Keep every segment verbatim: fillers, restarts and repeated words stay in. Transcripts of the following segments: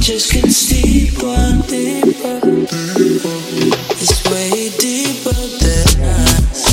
just gets deeper, deeper. It's way deeper than us.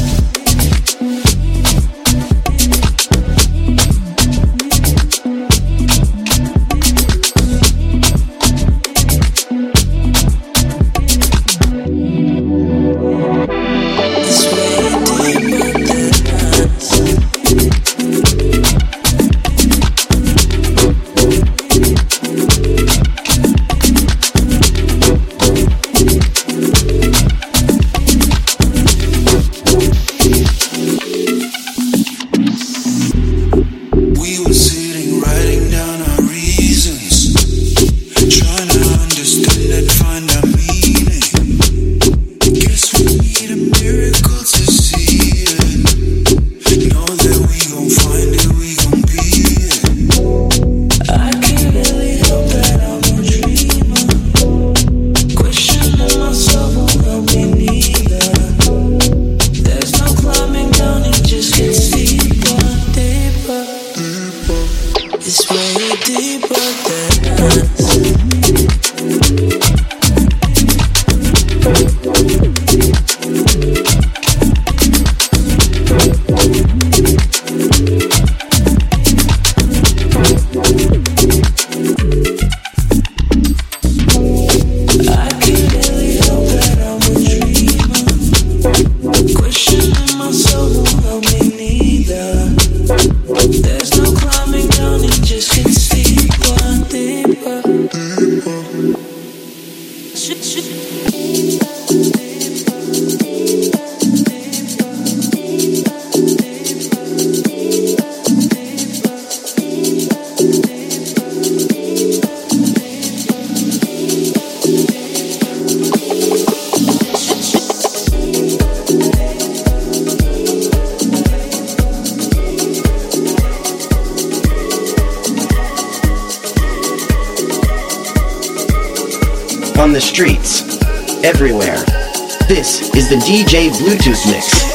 On the streets, everywhere. This is the D J Bluetooth Mix.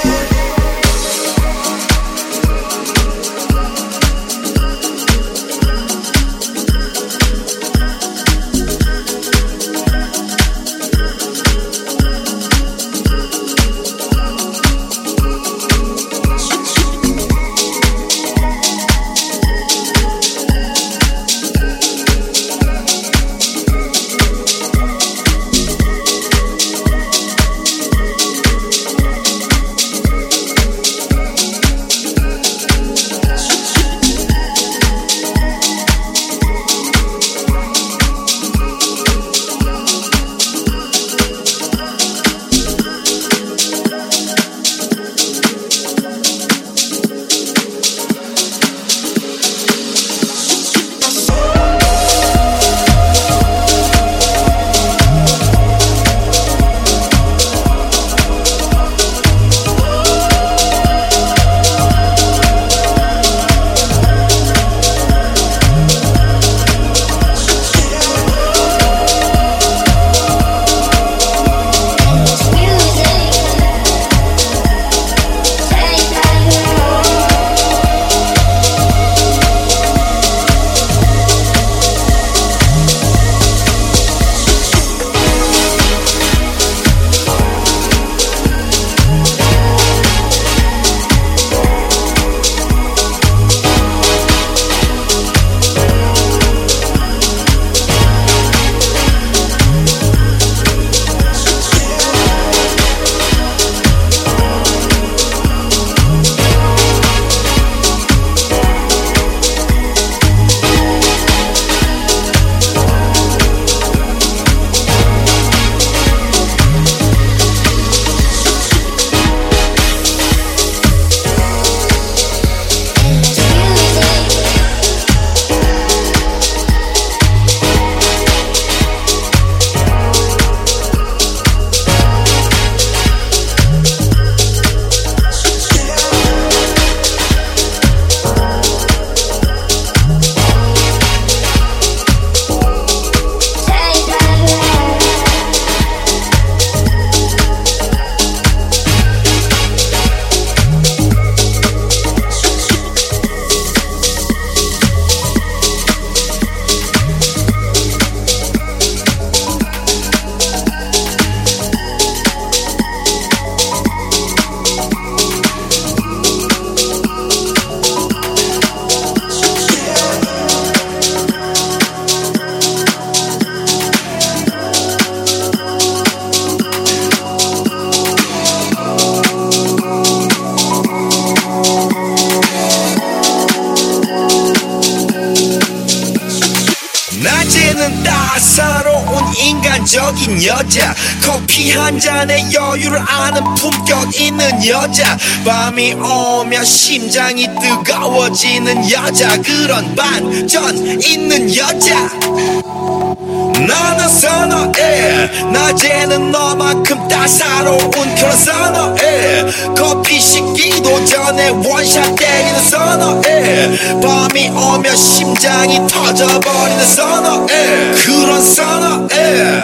낮에는 따사로운 인간적인 여자, 커피 한 잔에 여유를 아는 품격 있는 여자, 밤이 오면 심장이 뜨거워지는 여자, 그런 반전 있는 여자 나는 선호해. 낮에는 너만큼 따사로운 그런 선호해. 커피 식기도 전에 원샷 때리는 선호해. 밤이 오면 심장이 터져버리는 선호해. 그런 선호해.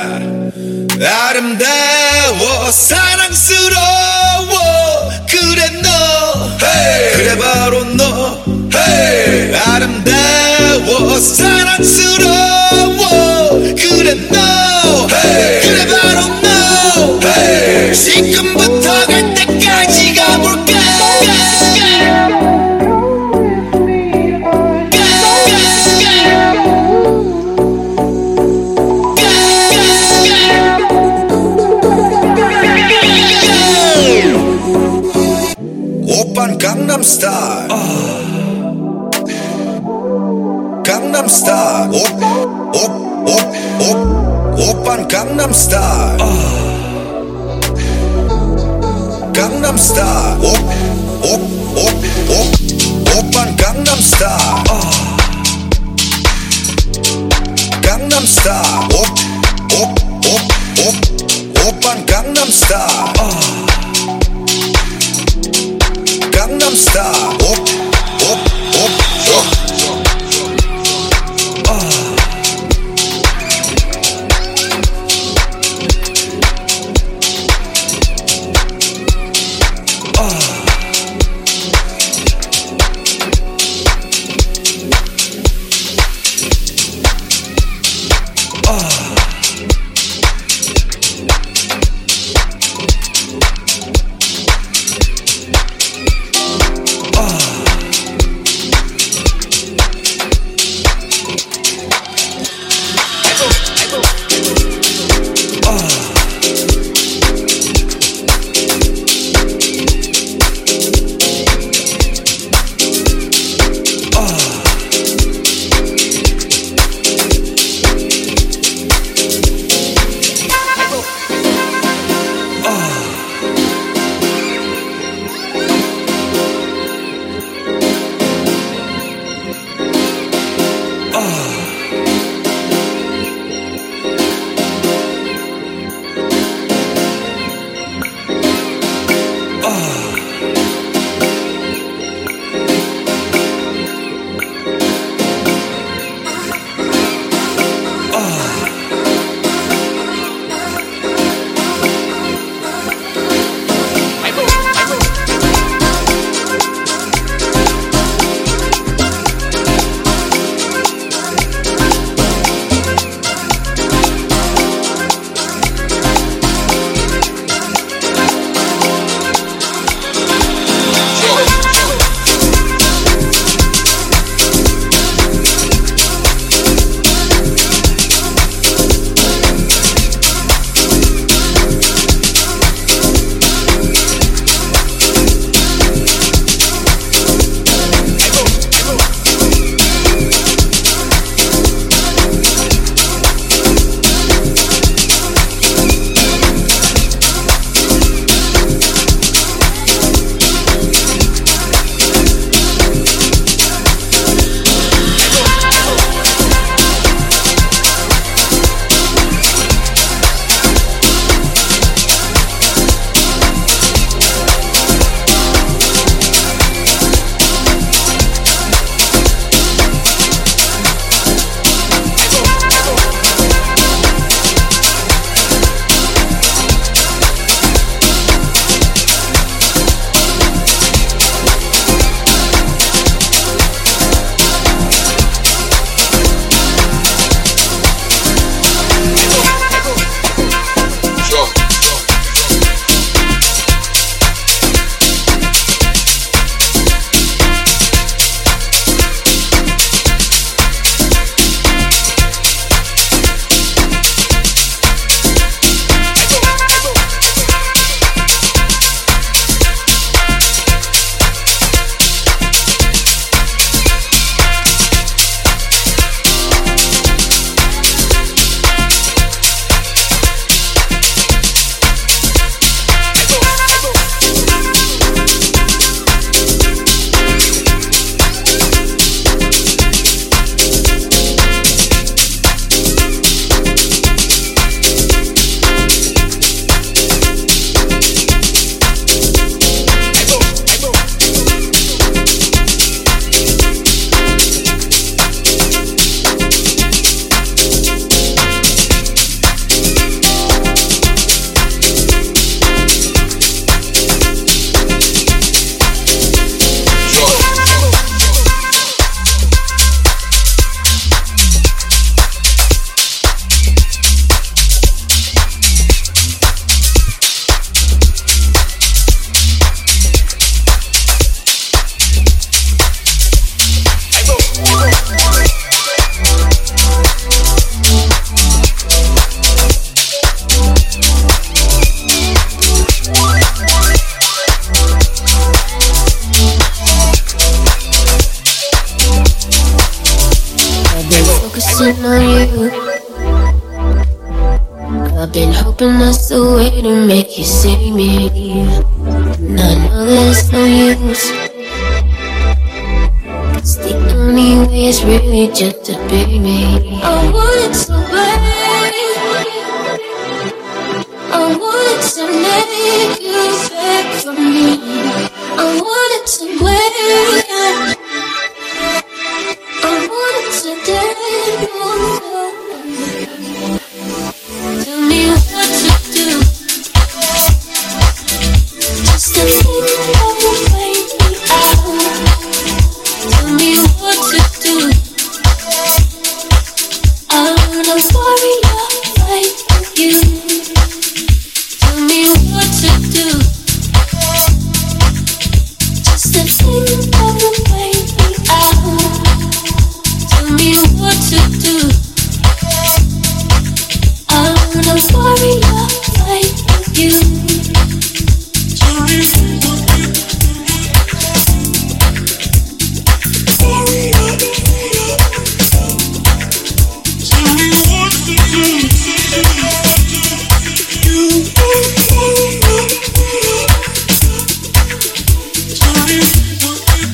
아름다워 사랑스러워 그래 너 hey. 그래 바로 너 hey. 아름다워 사랑스러워 그래 너 hey. 그래 바로 너 hey. 지금부터 갈 때까지 가볼까. 오빤 강남스타일 강남스타일 오빤 강남스타일 강남스타일 오빤 강남스타일 강남스타일 오빤 강남스타일 Gangnam Style. Op, op, op, op. Been hoping that's the way to make you see me. And I know there's no use. It's the only way is really just to be me. I wanted to wait. I wanted to make you back from me. I wanted to wait. I wanted to dance. Tell me what to do. Just to think of the way we are. Tell me what to do. I wanna warrior fight with you. Tell me what to do. Just to think of the way we are. Tell me what to do. I wanna warrior fight with you. Tell me what to do. Warrior. Tell me what to do. You. Tell me what to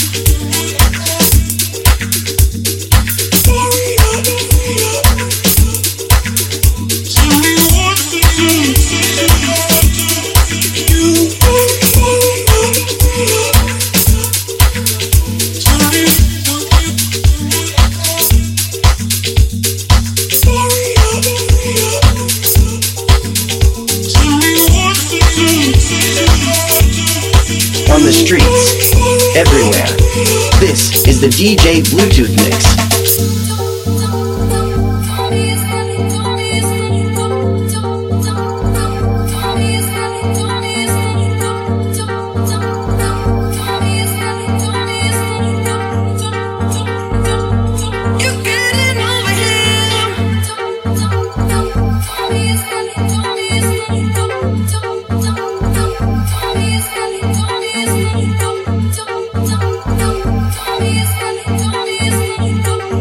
On the streets, everywhere. This is the D J Bluetooth Mix. Thank you.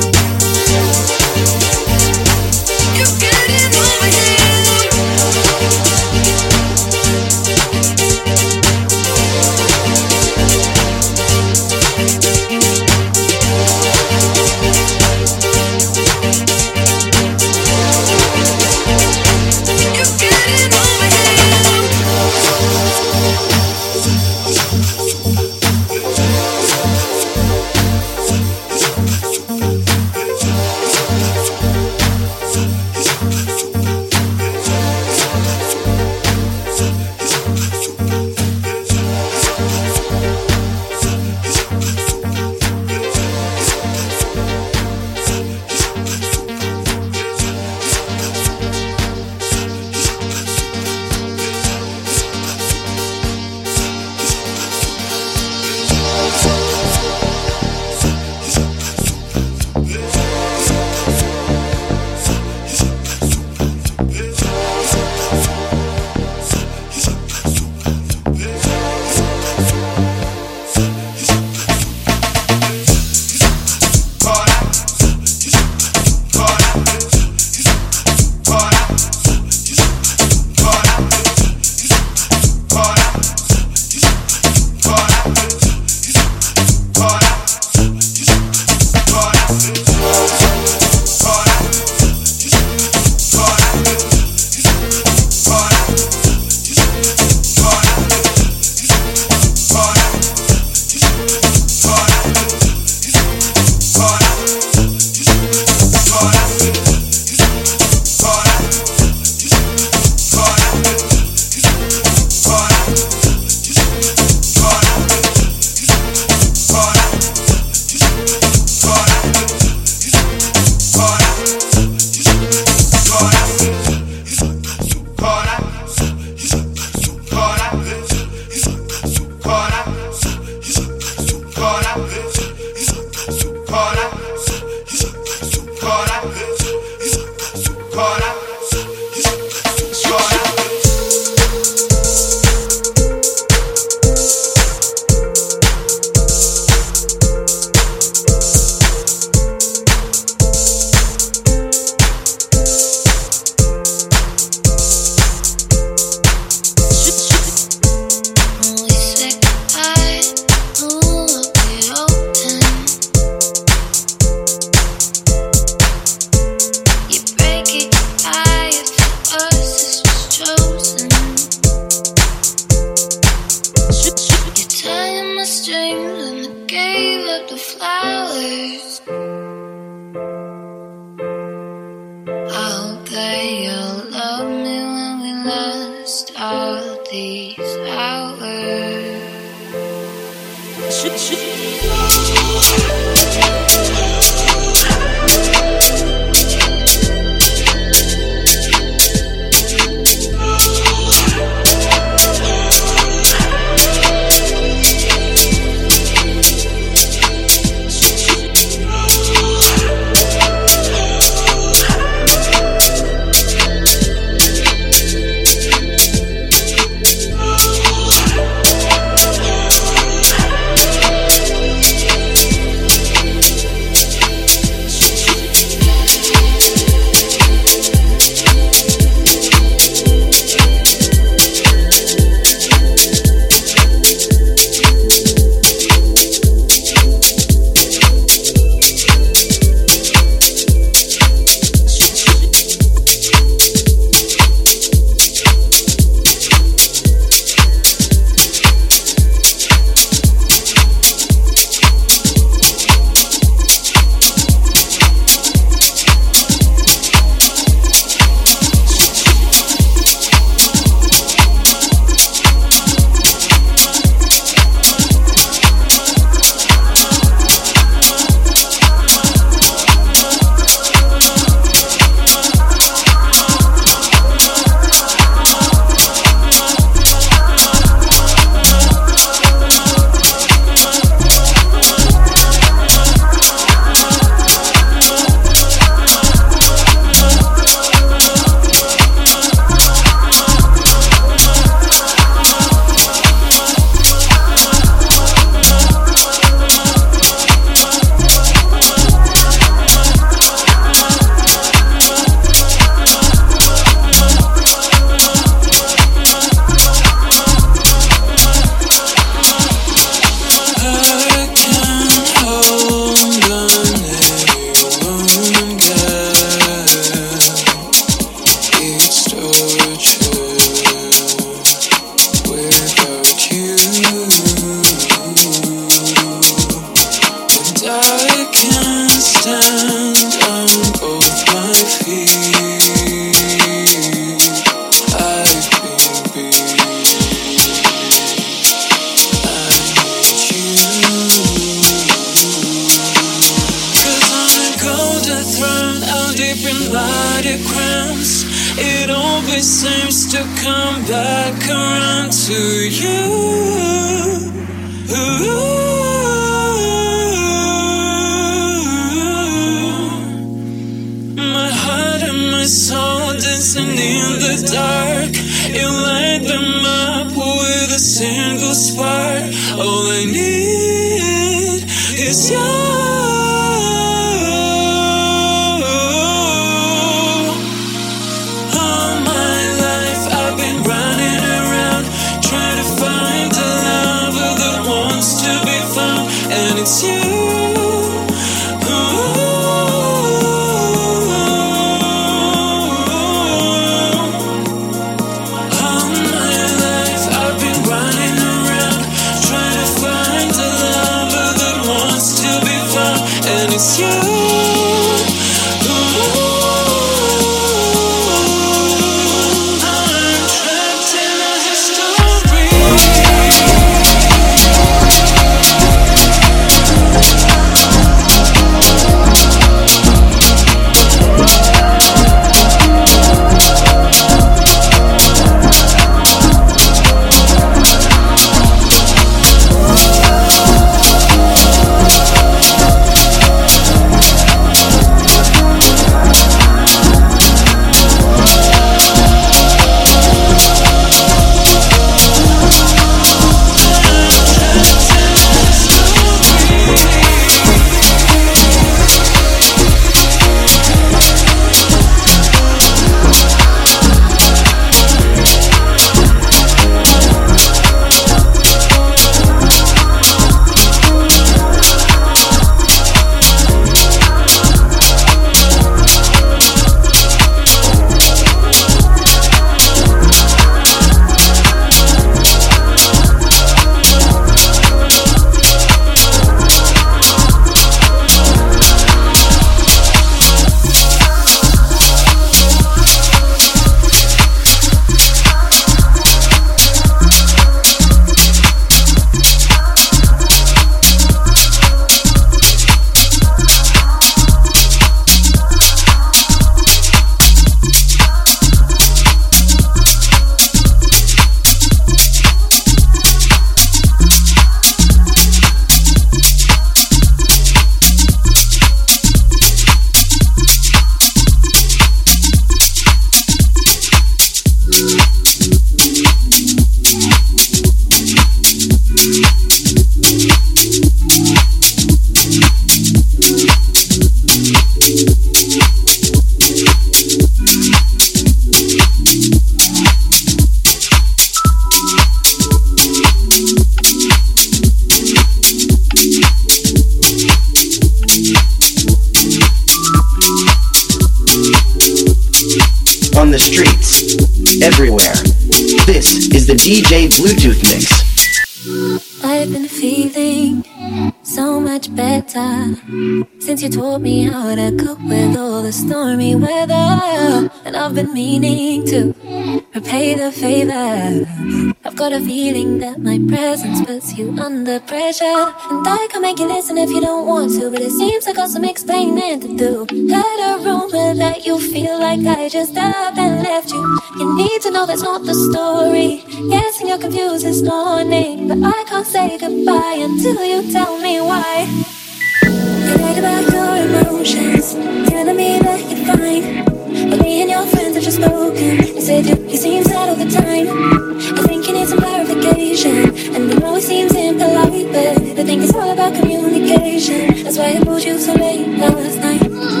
the streets, everywhere. This is the D J Bluetooth Mix. I've been feeling so much better since you taught me how to cope with all the stormy weather. And I've been meaning to repay the favor. I've got a feeling that my presence puts you under pressure, and I can make you listen if you don't want to, but it seems I got some explaining to do. Heard a rumor that you feel like I just up and left you. You need to know that's not the story. Guessing you're confused this morning, but I can't say goodbye until you tell me why. You lied about your emotions, telling me that you're fine, but me and your friends have just spoken. You said you, you seem sad all the time. I think you need some clarification, and I know it seems impolite, but I think it's all about communication. That's why I pulled you so late last night.